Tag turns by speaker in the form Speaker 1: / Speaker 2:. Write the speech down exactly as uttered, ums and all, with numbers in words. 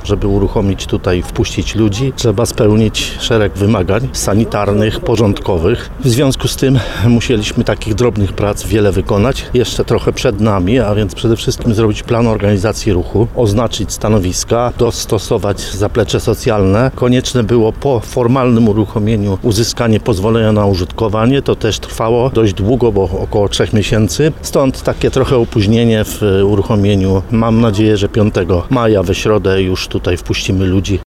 Speaker 1: żeby uruchomić tutaj, wpuścić ludzi, trzeba spełnić szereg wymagań sanitarnych, porządkowych. W związku z tym musieliśmy takich drobnych prac wiele wykonać. Jeszcze trochę przed nami, a więc przede wszystkim zrobić plan organizacji ruchu, oznaczyć stanowiska, dostosować zaplecze socjalne. Konieczne było po formalnym uruchomieniu uzyskanie pozwolenia na użytkowanie. To też trwało dość długo, bo około trzech miesięcy. Stąd takie trochę opóźnienie w uruchomieniu. Mam nadzieję, że piątego maja we środę już tutaj wpuścimy ludzi.